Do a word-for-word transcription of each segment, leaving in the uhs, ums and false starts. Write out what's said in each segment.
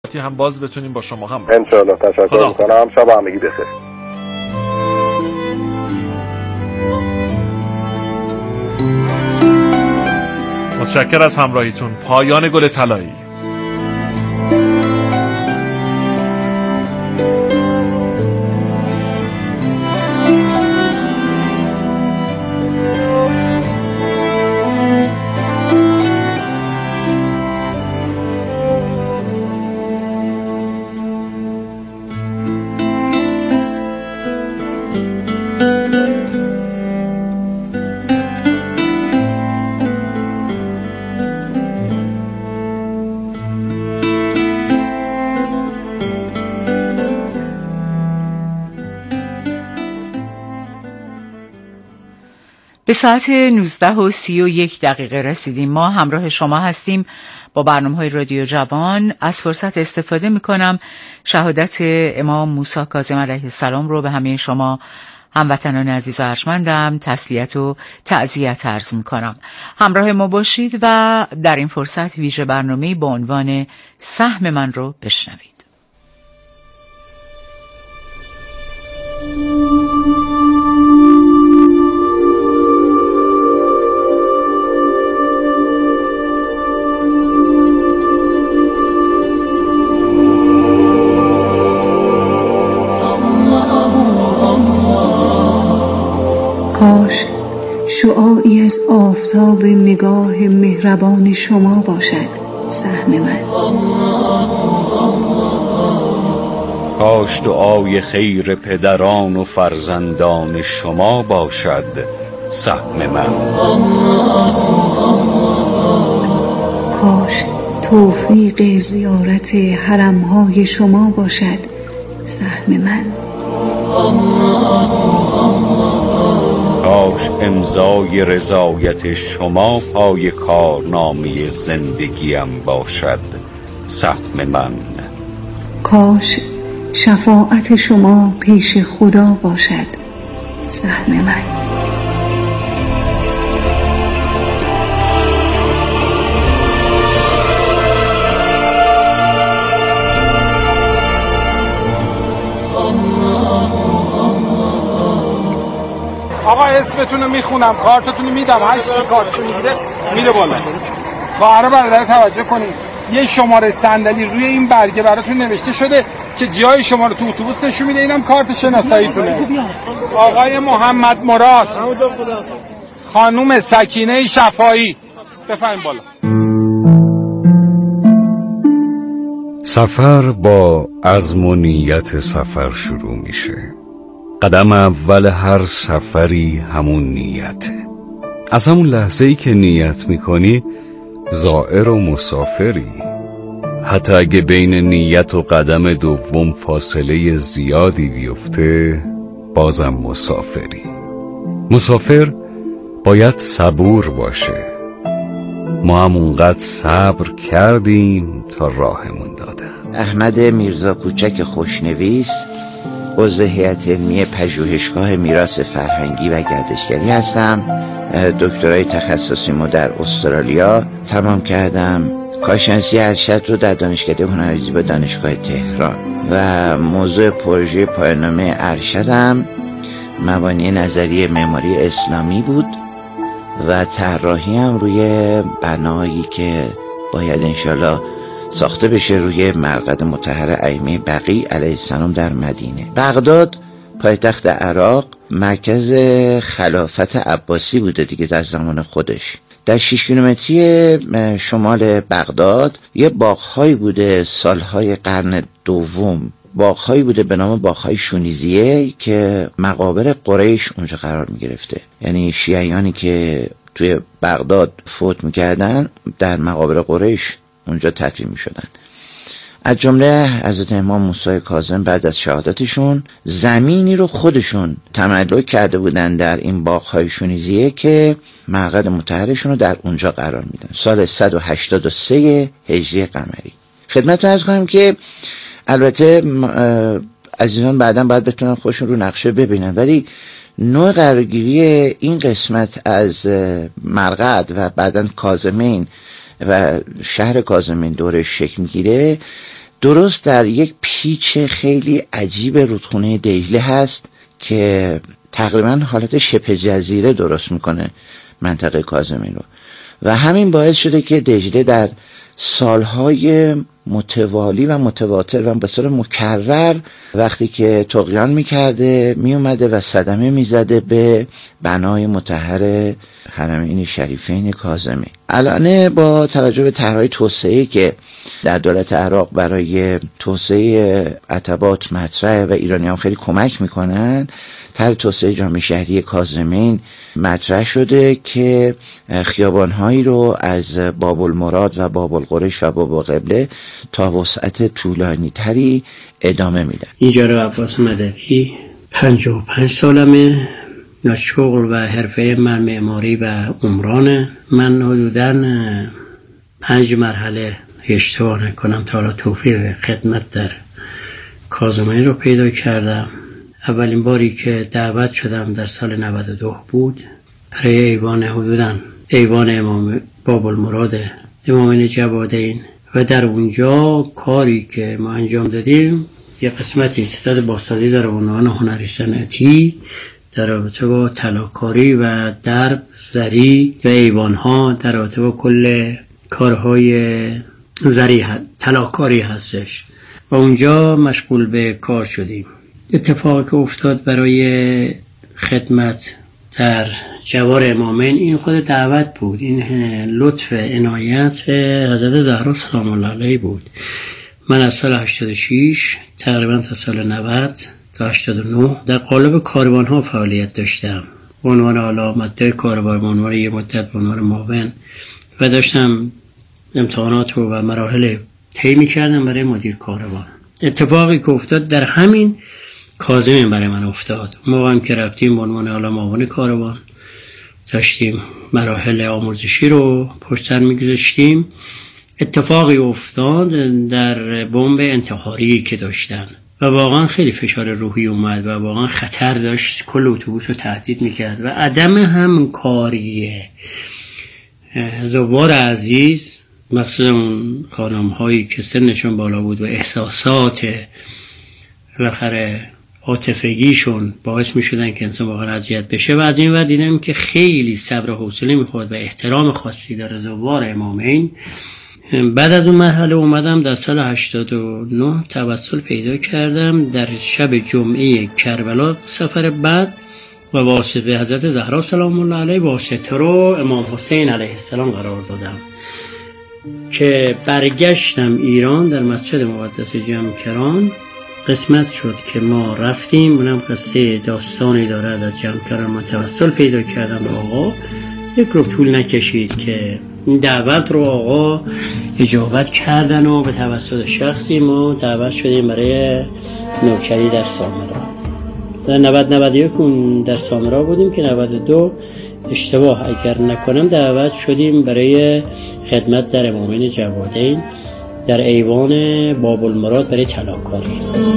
هم باز بتونیم با شما هم ان شاء الله. تشکر میکنم. شب همگی بخیر. متشکر از همراهیتون. پایان گل طلایی. به ساعت نوزده و سی و یک دقیقه رسیدیم. ما همراه شما هستیم با برنامه‌های رادیو جوان. از فرصت استفاده می‌کنم شهادت امام موسی کاظم علیه السلام رو به همه شما هموطنان عزیز و ارجمندم تسلیت و تعزیت عرض می‌کنم. همراه ما باشید و در این فرصت ویژه برنامه‌ای با عنوان سهم من رو بشنوید. کاش شعاعی از آفتاب نگاه مهربان شما باشد سهم من. کاش دعای خیر پدران و فرزندان شما باشد سهم من. کاش توفیق زیارت حرمهای شما باشد سهم من. کاش امضای رضایت شما پای کارنامه زندگیم باشد سهم من. کاش شفاعت شما پیش خدا باشد سهم من. آقا اسمتون رو میخونم، کارتتون رو میدم، هر چی کارتشون میگیره میره بالا. خواهر برادر توجه کنید، یه شماره صندلی روی این برگه براتون نوشته شده که جای شما رو تو اتوبوس نشون میده. اینم کارت شناساییتونه. آقای محمد مراد، خانم سکینه شفایی، بفرمایید بالا. سفر با عزم و نیت سفر شروع میشه. قدم اول هر سفری همون نیته. از همون لحظه‌ای که نیت میکنی زائر و مسافری. حتی اگه بین نیت و قدم دوم فاصله زیادی بیفته بازم مسافری. مسافر باید صبور باشه. ما هم اونقدر صبر کردیم تا راهمون دادن. احمد میرزا کوچک خوشنویس، عضو هیئت علمی پژوهشگاه میراث فرهنگی و گردشگری هستم. دکترای تخصصیمو در استرالیا تمام کردم. کارشناسی ارشد رو در دانشکده هنر زیبا دانشگاه تهران و موضوع پروژه پایان‌نامه ارشدم مبانی نظریه معماری اسلامی بود و طراحی هم روی بنایی که باید انشالله ساخته بشه روی مرقد مطهر ائمه بقیع علیه السلام در مدینه. بغداد پایتخت عراق مرکز خلافت عباسی بوده دیگه در زمان خودش. در شش کیلومتری شمال بغداد یه باغ‌هایی بوده سالهای قرن دوم، باغ‌هایی بوده به نام باغ‌های شونیزیه که مقابر قریش اونجا قرار می‌گرفته. یعنی شیعیانی که توی بغداد فوت می‌کردن در مقابر قریش اونجا تدفین می‌شدن. از جمله حضرت امام موسی کاظم بعد از شهادتشون زمینی رو خودشون تملک کرده بودن در این باغ‌های شونیزیه که مرقد مطهرشون رو در اونجا قرار میدن. سال صد و هشتاد و سه هجری قمری. خدمتتون عرض کنم که البته عزیزان بعداً باید بتونن خودشون رو نقشه ببینن، ولی نوع قرارگیری این قسمت از مرقد و بعداً کاظمین و شهر کاظمین دورش شکل میگیره درست در یک پیچ خیلی عجیب رودخونه دجله هست که تقریبا حالت شبه جزیره درست میکنه منطقه کاظمین رو و همین باعث شده که دجله در سالهای متوالی و متواتر و به صورت مکرر وقتی که طغیان میکرده میومده و صدمه میزده به بنای مطهر حرمین شریفین کاظمی. الان با توجه به طرح‌های توسعه‌ای که در دولت عراق برای توسعه عتبات مطرحه و ایرانیان خیلی کمک میکنن، طرح توسعه جامع شهری کاظمین مطرح شده که خیابان‌هایی رو از باب المراد و باب القریش و باب القبله تا وسعت طولانی تری ادامه میدن. اینجا رو عباس مددی پنجاه و پنج سالمه، شغل و حرفه من معماری و عمرانه. من حدوداً پنج مرحله اشتباه نکنم تا حالا توفیق خدمت در کاظمین رو پیدا کردم. اولین باری که دعوت شدم در سال نود و دو بود برای ایوان حدوداً ایوان امام باب المراد امامین جوادین و در اونجا کاری که ما انجام دادیم یه قسمتی ستاد باستادی در عنوان هنری صنعتی در رابطه با طلاکاری و درب زری و ایوان‌ها در رابطه با کل کارهای زری طلاکاری هستش و اونجا مشغول به کار شدیم. اتفاقی که افتاد برای خدمت در جوار امامین این خود دعوت بود، این لطف عنایت حضرت زهرا سلام الله علیها بود. من از سال هشتاد و شش تقریبا تا سال نود تا هشتاد و نه در قالب کاروان ها فعالیت داشتم به عنوان علامت کاروان، به عنوان یه مدت به عنوان معاون و داشتم امتحانات و مراحل طی می‌کردم برای مدیر کاروان. اتفاقی که افتاد در همین کاظمین برای من افتاد. موقعی که رفتیم به عنوان حالا معاون کاروان داشتیم مراحل آموزشی رو پشت سر می‌گذاشتیم، اتفاقی افتاد در بمب انتحاری که داشتن و واقعا خیلی فشار روحی اومد و واقعا خطر داشت، کل اتوبوس رو تهدید میکرد و عدم همکاری زوار عزیز، مقصود اون خانم هایی که سنشون بالا بود و احساسات بالاخره عاطفگیشون باعث میشدن که انسان واقعا اذیت بشه و از این ور دیدم که خیلی صبر و حوصله میخورد و احترام خاصی داره زوار امامین. بعد از اون مرحله اومدم در سال هشتاد و نه توسل پیدا کردم در شب جمعه کربلا سفر بعد و واسطه به حضرت زهرا سلام الله علیها واسطه رو امام حسین علیه السلام قرار دادم که برگشتم ایران. در مسجد مقدس جمکران قسمت شد که ما رفتیم، اونم قصه داستانی داره از جمکران. من توسل پیدا کردم به آقا، یک رو طول نکشید که این دعوت رو آقا اجابت کردن و به توسط شخصی ما دعوت شدیم برای نوکری در سامرا. در نود نود و یک در سامرا بودیم که نود و دو اشتباه اگر نکنم دعوت شدیم برای خدمت در امامین جوادین در ایوان باب المراد برای طلاکاری.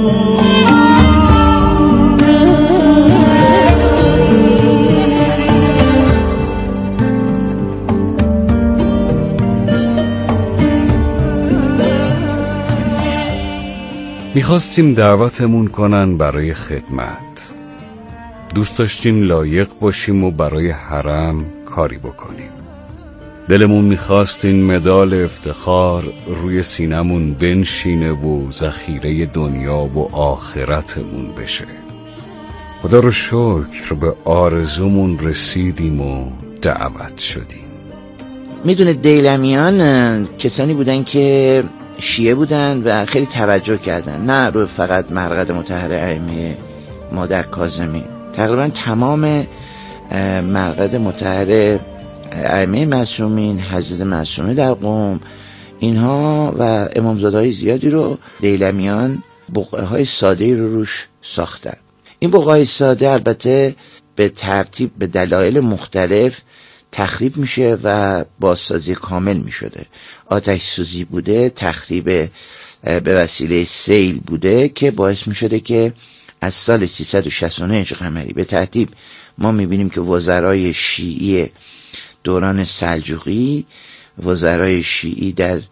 میخواستیم دعوتمون کنن برای خدمت، دوست داشتیم لایق باشیم و برای حرم کاری بکنیم. دلمون میخواست این مدال افتخار روی سینمون بنشینه و ذخیره دنیا و آخرتمون بشه. خدا رو شکر به آرزومون رسیدیم و دعوت شدیم. میدونه دیلمیان کسانی بودن که شیعه بودن و خیلی توجه کردن، نه رو فقط مرقد مطهر ائمه ما در کاظمین، تقریبا تمام مرقد مطهر ائمه معصومین، حضرت معصومه در قم، اینها و امامزاده‌های زیادی رو دیلمیان بقعه های ساده رو روش ساختن. این بقعه های ساده البته به ترتیب به دلایل مختلف تخریب میشه و بازسازی کامل میشده. آتش سوزی بوده، تخریب به وسیله سیل بوده که باعث میشده که از سال سیصد و شصت و نه هجری قمری به ترتیب ما میبینیم که وزرای شیعی دوران سلجوقی، وزرای شیعی در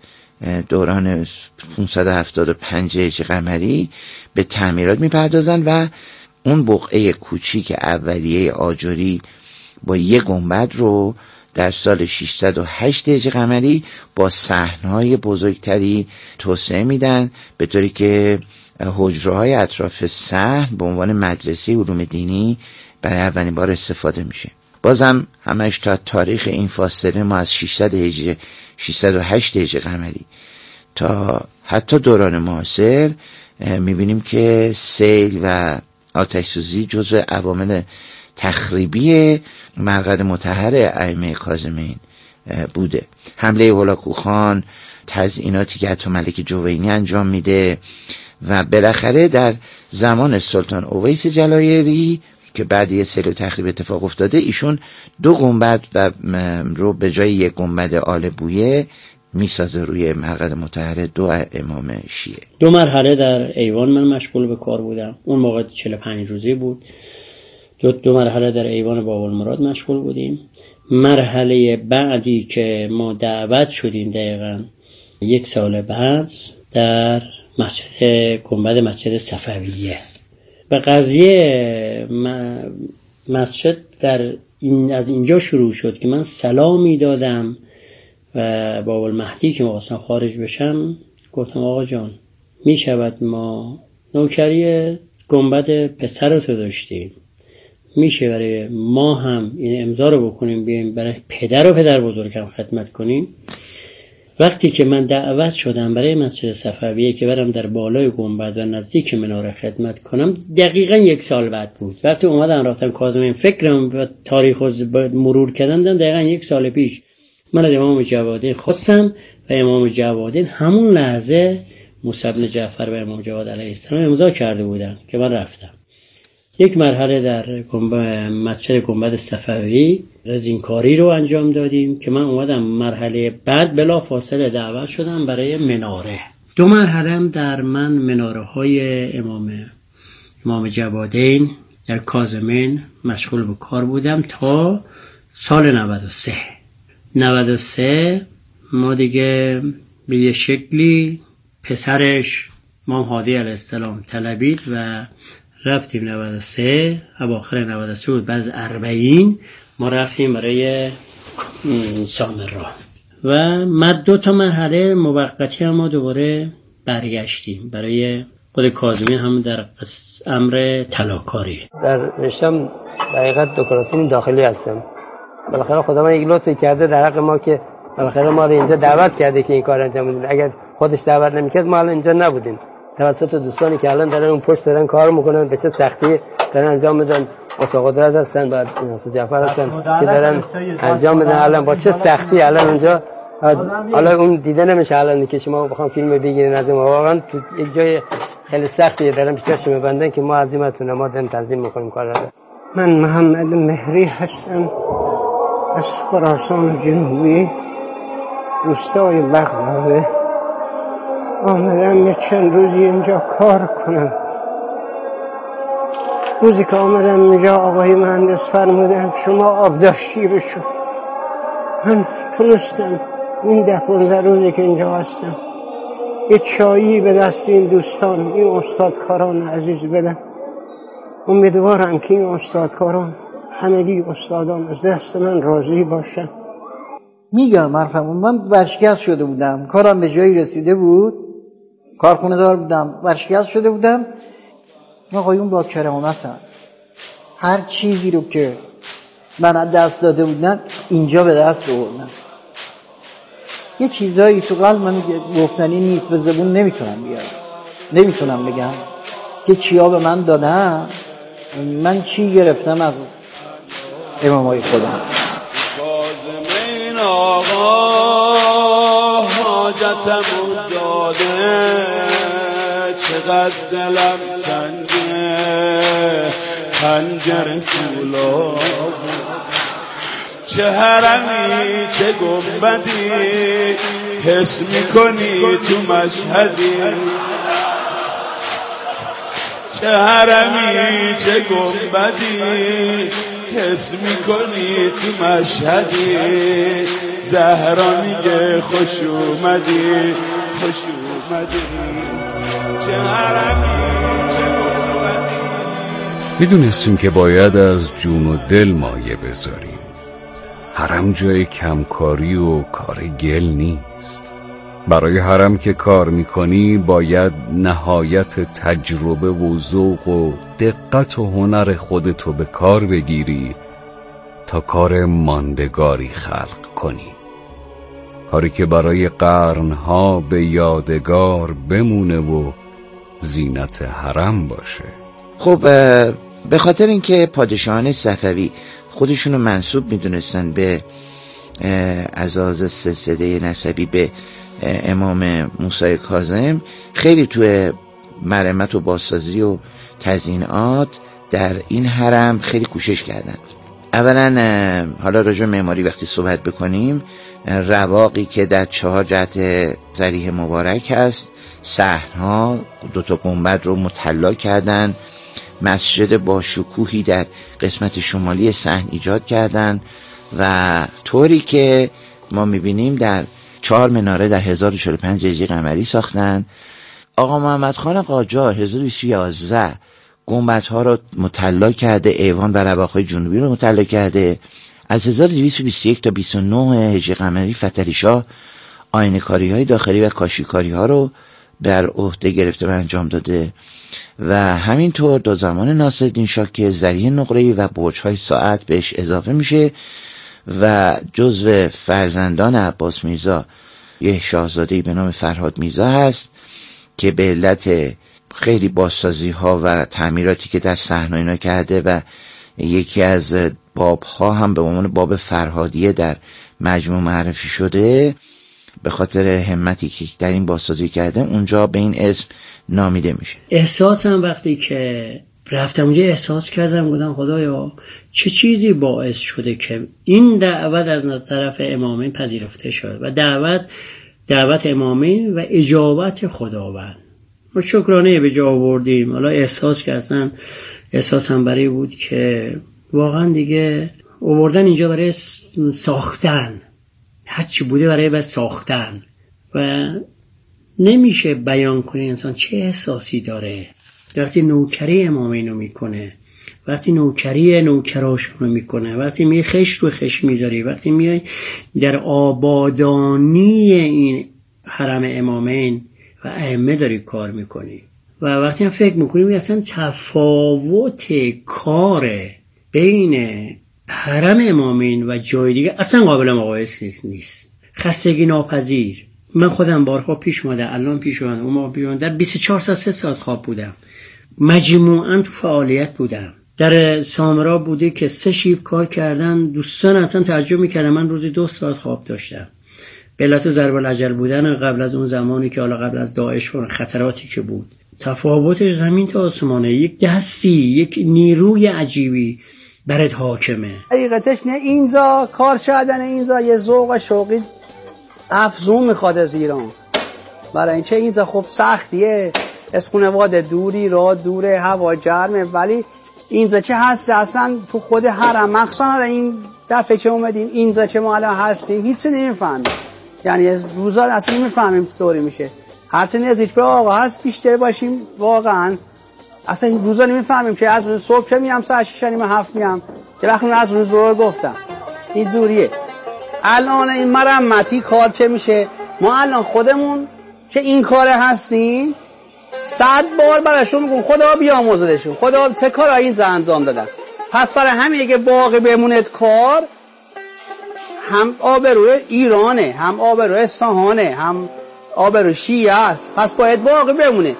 دوران پانصد و هفتاد و پنج هجری قمری به تعمیرات میپردازن و اون بقعه کوچیک اولیه آجری با یک گنبد رو در سال ششصد و هشت هجری قمری با صحن‌های بزرگتری توسعه میدن، به طوری که حجره‌های اطراف صحن به عنوان مدرسه علوم دینی برای اولین بار استفاده میشه. بازم همش تا تاریخ این فاصله ما از ششصد هجری ششصد و هشت هجری قمری تا حتی دوران معاصر میبینیم که سیل و آتش سوزی جزو عوامل تخریبی مرقد مطهر ائمه کاظمین بوده. حمله هولاکوخان، تزییناتی که حتی ملک جوینی انجام میده و بالاخره در زمان سلطان اویس جلایری که بعد یه سیل و تخریب اتفاق افتاده، ایشون دو گنبد و رو به جای یک گنبد آل بویه میسازه روی مرقد مطهر دو امام شیعه. دو مرحله در ایوان من مشغول به کار بودم. اون موقع چهل و پنج روزی بود. دو, دو مرحله در ایوان بابالمراد مشغول بودیم. مرحله بعدی که ما دعوت شدیم دقیقا یک سال بعد در مسجد گنبد مسجد صفویه. به قضیه مسجد در این از اینجا شروع شد که من سلامی دادم و باب المهدی که می‌خواستم خارج بشم گفتم آقا جان می شود ما نوکری گنبد پسر تو داشتیم، میشه برای ما هم این امضا رو بکنیم بیایم برای پدر و پدر بزرگم خدمت کنیم. وقتی که من دعوت شدم برای مسجد صفویه که برم در بالای گنبد و نزدیک مناره خدمت کنم، دقیقا یک سال بعد بود. وقتی اومدن رفتم کاظمین فکرم و تاریخ رو مرور کردم دقیقا یک سال پیش من از امام جوادین خواستم و امام جوادین همون لحظه موسی بن جعفر و امام جواد علیه السلام امضا کرده بودن که من رفتم. یک مرحله در مسجد گنبد صفوی رزینکاری رو انجام دادیم که من اومدم مرحله بعد بلا فاصله دعوت شدم برای مناره. دو مرحله هم در من مناره های امام امام جوادین در کاظمین مشغول به کار بودم تا سال نود و سه. نود و سه ما دیگه به یه شکلی پسرش امام هادی علیه السلام طلبید و رفتیم. نود و سه اواخر نود و سه بود، بعد از اربعین ما رفتیم برای سامرا و ما دو تا مرحله موقتی هم ما دوباره برگشتیم برای خود کاظمین هم در امر طلاکاری. در رشتم دقیقت دکتراسین داخلی هستم. بالاخره خدا من یک لطفی کرده در حق ما که بالاخره ما رو اینجا دعوت کرده که این کار انجام بدیم. اگر خودش دعوت نمیکرد ما الان اینجا نبودیم. توسط دوستانی که الان دارن اون پشت دارن کار میکنن به چه سختی دارن انجام میدن، واسه قدرت هستن و ناصر جعفر هستن که دارن انجام میدن الان با چه سختی الان اونجا. حالا اون دیده نمیشه الان که شما بخوام فیلم بگیرین از ما، واقعا تو یک جای خیلی سختی دارن پیشش میبندن که ما عزیمتون ما داریم تنظیم میکنیم کار رو. من محمد مهری هستم از خراسان جنوبی روستای بغداد. آمدم یه چند روزی اینجا کار کنم. روزی که آمدم اینجا آقای مهندس فرمودن شما آبداشتی بشو. من تونستم این ده پونزده روزی که اینجا هستم یه چایی به دست این دوستان این استادکاران عزیز بدم. امیدوارم که این استادکاران همگی استادان از دست من راضی باشن. میگم مرحبا، من ورشکست شده بودم، کارم به جایی رسیده بود، کارخونه دار بودم، ورشکست شده بودم. آقایون با کرامتن هر چیزی رو که من از دست داده بودن اینجا به دست آوردن. یه چیزایی تو قلبم گفتنی نیست، به زبون نمیتونم بیارم، نمیتونم بگم که چیا به من دادن، من چی گرفتم از امامای خودم. کاظمین آقا حاجتمون داده، چقدر دلم تنگه خنجر کولا، چه حرمی چه گنبدی حس میکنی تو مشهدی، چه حرمی چه گنبدی حس میکنی تو مشهدی، زهرا میگه خوش اومدی خوش اومدی چه حرمی چه گنبدی. میدونستیم که باید از جون و دل مایه بذاریم. حرم جای کمکاری و کار گل نیست. برای حرم که کار میکنی باید نهایت تجربه و ذوق و دقت و هنر خودتو به کار بگیری تا کار ماندگاری خلق کنی، کاری که برای قرنها به یادگار بمونه و زینت حرم باشه. خب به خاطر اینکه پادشاهان صفوی خودشونو منسوب میدونستن به عزاز سلسله نسبی به امام موسی کاظم، خیلی توی مرمت و بازسازی و تزیینات در این حرم خیلی کوشش کردن. اولا حالا راجع معماری وقتی صحبت بکنیم، رواقی که در چهار جهت ضریح مبارک هست، صحن‌ها، دوتا گنبد رو مطلع کردن، مسجد با شکوهی در قسمت شمالی صحن ایجاد کردن و طوری که ما میبینیم در چهار مناره در هزار و چهل و پنج هجری قمری ساختن. آقا محمد خان قاجار هزار و دویست و یازده گنبدها رو مطلع کرده، ایوان و رواق‌های جنوبی رو مطلع کرده. از هزار و دویست و بیست و یک تا بیست و نه هجری قمری فتحعلی شاه آینه‌کاری‌های داخلی و کاشی‌کاری‌ها رو بر عهده گرفته و انجام داده و همینطور دو زمان ناصرالدین شاه که ذریح نقره‌ای و برج‌های ساعت بهش اضافه میشه و جزو فرزندان عباس میرزا یه شاهزاده‌ای به نام فرهاد میرزا هست که به علت خیلی بازسازی ها و تعمیراتی که در صحنه اینا کرده و یکی از باب ها هم به عنوان باب فرهادیه در مجموع معرفی شده، به خاطر همتی که در این بازسازی کرده اونجا به این اسم نامیده میشه. احساسم وقتی که رفتم اونجا احساس کردم، گفتم خدایا چه چیزی باعث شده که این دعوت از طرف امامین پذیرفته شد و دعوت دعوت امامین و اجابت خداوند ما شکرانه به جا آوردیم. حالا احساس کردم، احساسم برای بود که واقعا دیگه آوردن اینجا برای ساختن، هرچی بوده برای بس ساختن و نمیشه بیان کنه انسان چه احساسی داره وقتی نوکری امامینو میکنه، وقتی نوکری نوکراشونو میکنه، وقتی می خش رو خش میذاری، وقتی میای در آبادانی این حرم امامین و ائمه داری کار میکنی و وقتی هم فکر میکنیم اصلا تفاوت کار بین حرم امامین و جای دیگه اصلا قابل مقایسه نیست. خستگی ناپذیر. من خودم بارها پیش اومده، الان پیش اومده، اون موقع پیش اومده، در بیست و چهار ساعت سه ساعت خواب بودم، مجموعاً تو فعالیت بودم. در سامرا بوده که سه شیب کار کردن، دوستان اصلا تعجب میکردن من روزی دو ساعت خواب داشتم. به علت ضرب الاجل بودن قبل از اون زمانی که حالا قبل از داعش و خطراتی که بود، تفاوتش زمین تا آسمانه. یک دستی، یک نیروی عجیبی برات حاکمه. حقیقتش نه، اینجا کار کردن اینجا یه ذوق شوقی افزون میخواد از ایران. برای اینکه اینجا خب سختیه، از خانواده دوری، راه دوره، هوا گرمه، ولی اینجا که هست اصلا تو خود حرم، مخصوصا این دفعه که اومدیم اینجا که ما الان هستیم هیچی نمیفهمیم، یعنی از روزا اصلا نمیفهمیم چطوری میشه. هرچی نزدیک به آقا هست بیشتر باشیم واقعا اصلا این روزا نمیفهمیم که از روز صبح که میام ساعت شش نیم هفت میام که وقتی از روز ظهر گفتم این جوریه. الان این مرمتی کار که میشه، ما الان خودمون که این کار هستیم صد بار براشون میگم خدا بیامرزدشون، خدا چه کارایی اینجا انجام دادن. پس برای همین که باقی بموند کار، هم آبروی ایرانه، هم آبروی اصفهانه، هم آبروی شیعه است، پس باید باقی بمونه.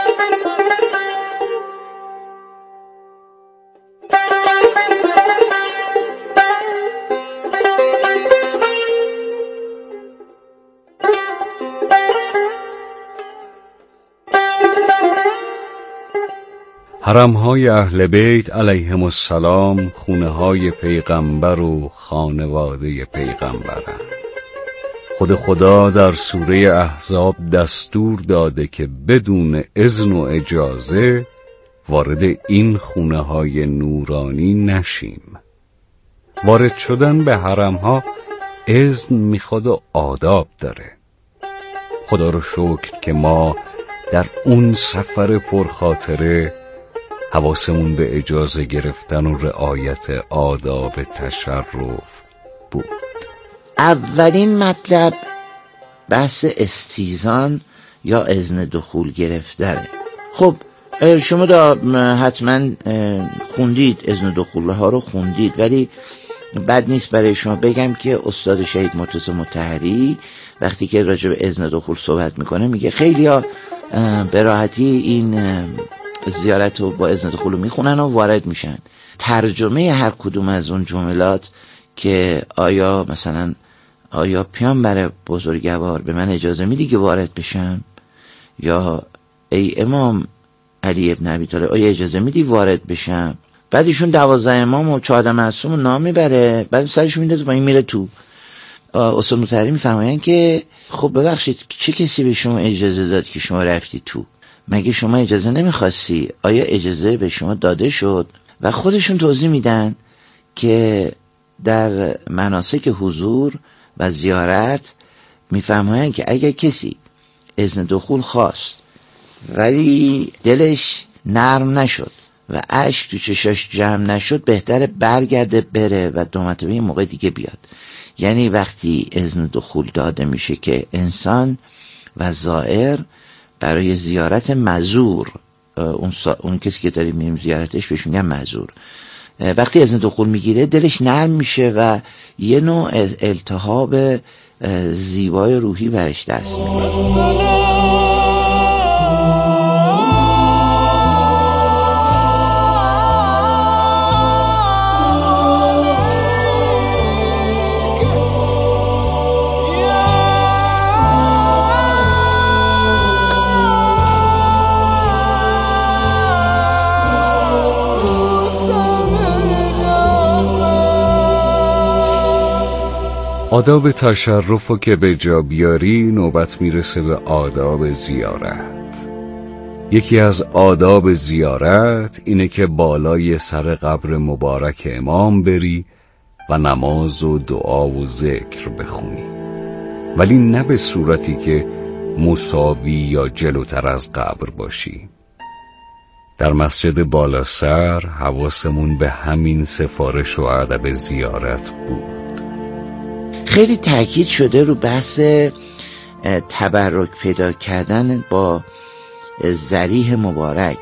حرم‌های اهل بیت علیهم السلام خونه های پیغمبر و خانواده پیغمبرند. خود خدا در سوره احزاب دستور داده که بدون اذن و اجازه وارد این خونه های نورانی نشیم. وارد شدن به حرم‌ها اذن میخواد و آداب داره. خدا رو شکر که ما در اون سفر پرخاطره حواسمون به اجازه گرفتن و رعایت آداب تشرف بود. اولین مطلب بحث استیزان یا اذن دخول گرفتنه. خب شما دا حتما خوندید، اذن دخول ها رو خوندید، ولی بد نیست برای شما بگم که استاد شهید مرتضی مطهری وقتی که راجع به اذن دخول صحبت میکنه میگه خیلی ها به راحتی این زیارت رو با اذن دخول میخونن و وارد میشن. ترجمه هر کدوم از اون جملات که آیا مثلا آیا پیامبر بزرگوار به من اجازه میدی که وارد بشم، یا ای امام علی ابن ابی طالب آیا اجازه میدی وارد بشم، بعد ایشون دوازده امام و چهارده معصوم نام میبره، بعد سرش میندازه با این میره تو. استاد مطهری میفرمایند که خب ببخشید چه کسی به شما اجازه داد که شما رفتی تو؟ مگه شما اجازه نمیخواستی؟ آیا اجازه به شما داده شد؟ و خودشون توضیح میدن که در مناسک حضور و زیارت میفرمایند که اگر کسی اذن دخول خواست ولی دلش نرم نشد و اشک تو چشاش جمع نشد، بهتره برگرده بره و دو مرتبه یه موقع دیگه بیاد. یعنی وقتی اذن دخول داده میشه که انسان و زائر برای زیارت مزور، اون, سا... اون کسی که داریم میریم زیارتش بهش میگن مزور، وقتی اذن دخول میگیره دلش نرم میشه و یه نوع التهاب زیبای روحی برش دست میگیره. آداب تشرف رو که به جا بیاری نوبت میرسه به آداب زیارت. یکی از آداب زیارت اینه که بالای سر قبر مبارک امام بری و نماز و دعا و ذکر بخونی، ولی نه به صورتی که مساوی یا جلوتر از قبر باشی. در مسجد بالا سر حواسمون به همین سفارش و ادب زیارت بود. خیلی تاکید شده رو بحث تبرک پیدا کردن با ضریح مبارک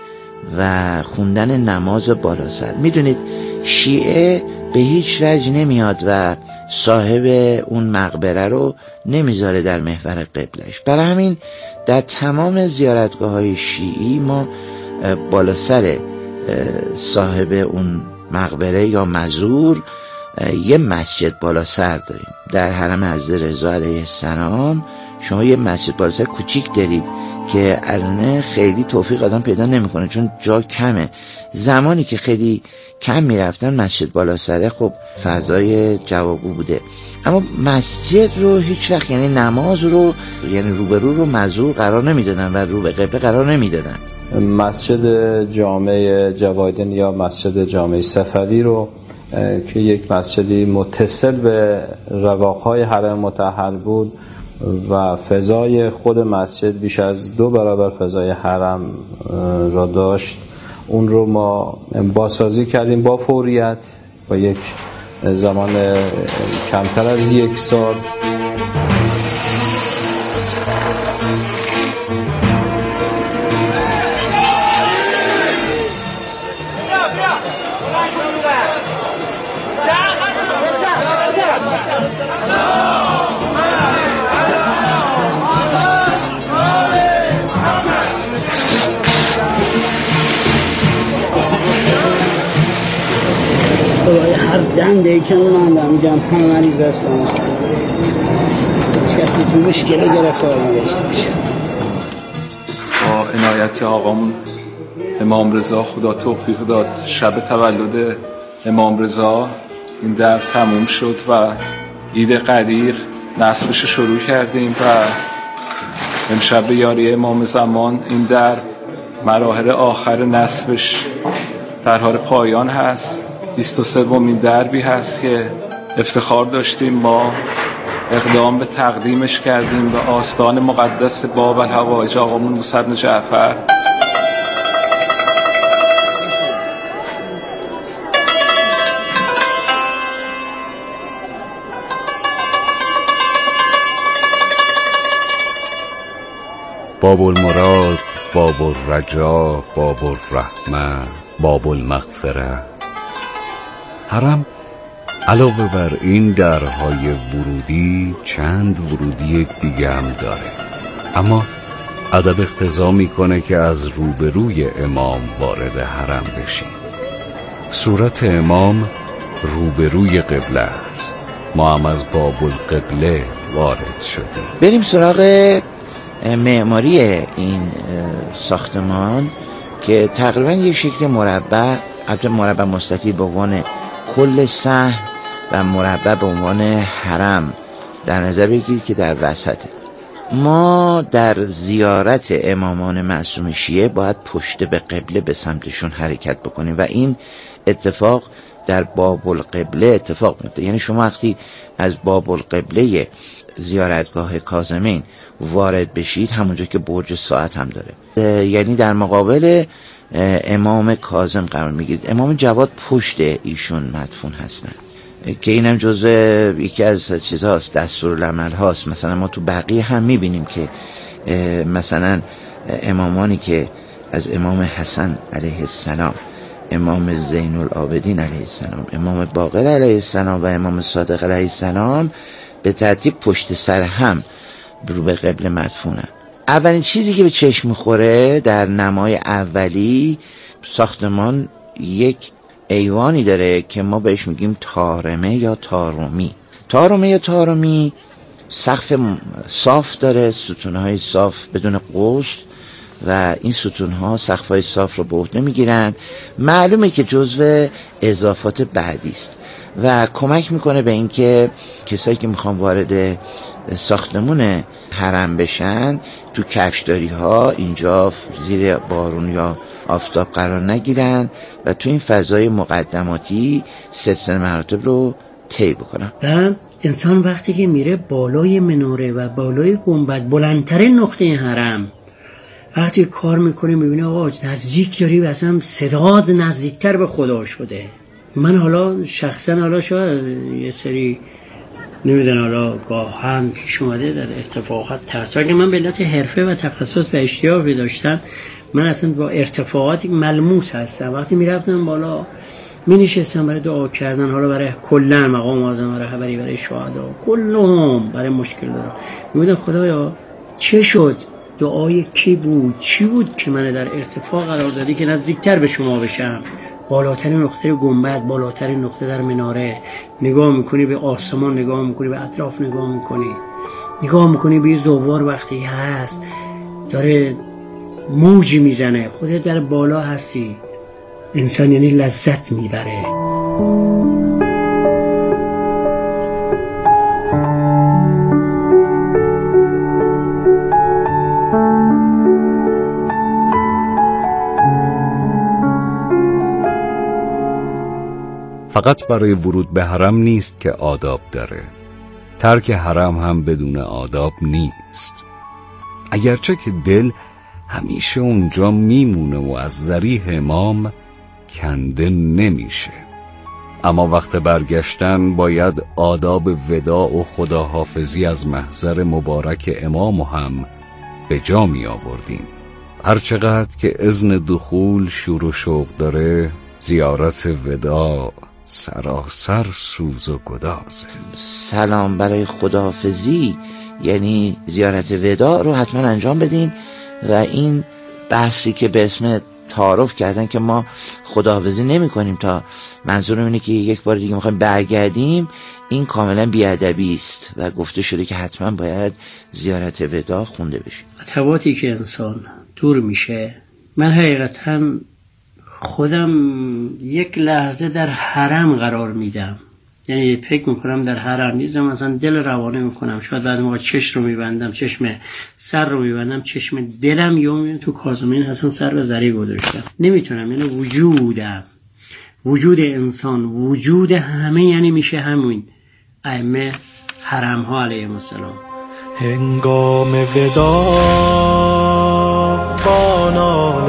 و خوندن نماز بالا سر. میدونید شیعه به هیچ وجه نمیاد و صاحب اون مقبره رو نمیذاره در محور قبلش. برای همین در تمام زیارتگاه های شیعی ما بالا سر صاحب اون مقبره یا مزور یه مسجد بالا سر داریم. در حرم حضرت رضا علیه السلام شما یه مسجد بالا سر کوچیک دارید که الان خیلی توفیق آدم پیدا نمیکنه چون جا کمه. زمانی که خیلی کم میرفتن مسجد بالا سره خب فضای جوابگو بوده، اما مسجد رو هیچ وقت، یعنی نماز رو، یعنی روبرو رو مزور قرار نمیدادن و رو به قبله قرار نمیدادن. مسجد جامع جوادین یا مسجد جامع سفری رو که یک مسجدی متصل به رواقهای حرم مطهر بود و فضای خود مسجد بیش از دو برابر فضای حرم را داشت، اون رو ما بازسازی کردیم با فوریت با یک زمان کمتر از یک سال. هر دنده که من میگم همه مریض هستم، هیچ کسی تو مشکل گرفته آدم داشته باشه. با عنایت آقامون امام رضا خدا توفیق داد، شب تولد امام رضا این در تموم شد و عید قدیر نصبش شروع کردیم و امشب به یاری امام زمان این در مراحل آخر نصبش در حال پایان هست. بیست و سومین دربی هست که افتخار داشتیم ما اقدام به تقدیمش کردیم به آستان مقدس باب الحوائج آقامون موسی بن جعفر. باب المراد، باب الرجا، باب الرحمه، باب المغفره. حرم علاوه بر این درهای ورودی چند ورودی دیگه هم داره، اما ادب اقتضا میکنه که از روبروی امام وارد حرم بشیم. صورت امام روبروی قبله است. ما هم از باب القبله وارد شدیم. بریم سراغ معماری این ساختمان که تقریبا یک شکل مربع، البته مربع مستطیل به عنوان کل صحن و مربع به عنوان حرم در نظر بگیرید که در وسطه. ما در زیارت امامان معصوم شیعه باید پشت به قبله به سمتشون حرکت بکنیم و این اتفاق در باب القبله اتفاق میفته. یعنی شما وقتی از باب القبله زیارتگاه کاظمین وارد بشید، همونجا که برج ساعت هم داره، یعنی در مقابل امام کاظم قرار میگیرید. امام جواد پشت ایشون مدفون هستن که اینم جزء یکی از چیزهاست، دستورالعمل هاست. مثلا ما تو بقیه هم میبینیم که مثلا امامانی که از امام حسن علیه السلام، امام زین العابدین علیه السلام، امام باقر علیه السلام و امام صادق علیه السلام به ترتیب پشت سر هم رو به قبله مدفونن. اولین چیزی که به چشم میخوره در نمای اولی، ساختمان یک ایوانی داره که ما بهش میگیم تارمه یا تارومی. تارمه یا تارومی سقف صاف داره، ستونهای صاف بدون قوس و این ستونها سقفهای صاف رو به عهده میگیرن. معلومه که جزو اضافات بعدی است و کمک میکنه به اینکه کسایی که میخوان وارد ساختمون حرم بشن تو کفشداری ها اینجا زیر بارون یا آفتاب قرار نگیرن و تو این فضای مقدماتی سلسله مراتب رو طی بکنن. بعد انسان وقتی که میره بالای مناره و بالای گنبد، بلندترین نقطه حرم، وقتی کار میکنه میبینه آقا نزدیک داری و اصلا صداد نزدیکتر به خدا شده. من حالا شخصا حالا شاید یه سری نمیدن حالا گاهن پیش اومده در ارتفاعات تحصیل که من به علت حرفه و تخصص و اشتیاقی داشتم، من اصلا با ارتفاعاتی ملموس هستم. وقتی میرفتم بالا می نشستم برای دعا کردن، حالا برای کلن مقام معظم رهبری، برای شهدا کلهم، برای مشکل دارم، میگم خدایا چه شد؟ دعای کی بود؟ چی بود که من در ارتفاع قرار دادی که نزدیکتر به شما بشم؟ بالاترین نقطه گنبد، بالاترین نقطه در مناره، نگاه میکنی به آسمان، نگاه میکنی به اطراف، نگاه میکنی نگاه میکنی به زوار وقتی هست داره موج میزنه، خودت در بالا هستی. انسان یعنی لذت میبره. فقط برای ورود به حرم نیست که آداب داره، ترک حرم هم بدون آداب نیست. اگرچه که دل همیشه اونجا میمونه و از ذریح امام کنده نمیشه، اما وقت برگشتن باید آداب وداع و خداحافظی از محضر مبارک امام هم به جا می آوردیم. هرچقدر که اذن دخول شور و شوق داره، زیارت وداع سراسر سوز و گداز. سلام برای خداحافظی یعنی زیارت وداع رو حتما انجام بدین و این بحثی که به اسم تعارف کردن که ما خداحافظی نمی کنیم تا منظورم اینه که یک بار دیگه میخوایم برگردیم، این کاملا بیادبی است و گفته شده که حتما باید زیارت وداع خونده بشه. عطواتی که انسان دور میشه، من حقیقتا خودم یک لحظه در حرم قرار میدم، یعنی فکر میکنم در حرم نیزم، مثلا دل روانه میکنم، شاید بعد موقع چشم رو میبندم، چشم سر رو میبندم، چشم دلم یوم تو کاظمین هستم، سر به ذری گذاشتم، نمیتونم. یعنی وجودم، وجود انسان، وجود همه، یعنی میشه همون ائمه حرم ها علیهم السلام. هنگام وداع با ناله